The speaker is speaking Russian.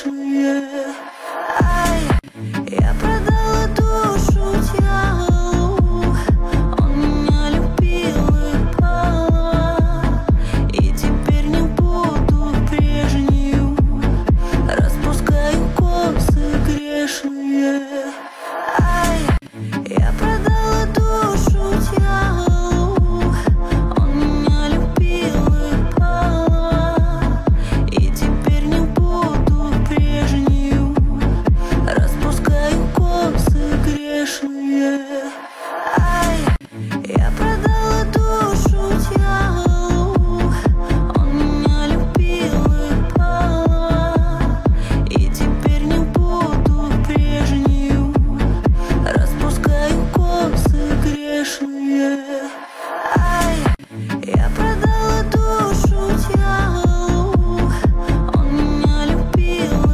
грешные. Ай, я продала душу дьяволу, он меня любил и баловал, и теперь не буду прежнюю, распускаю косы грешные. Ай, я продала душу дьяволу, он меня любил и баловал, и теперь не буду прежнюю, распускаю косы грешные. Ай, я продала душу дьяволу, он меня любил и баловал, и теперь не буду прежнюю, распускаю косы грешные. Ай, я продала душу дьяволу, он меня любил и баловал, и теперь не буду прежнюю, распускаю косы грешные. Ай, я продала душу дьяволу, он меня любил и баловал, и теперь не буду прежнюю, распускаю косы грешные. Ай, я продала душу дьяволу, он меня любил и баловал, и теперь не буду прежнюю, распускаю косы грешные.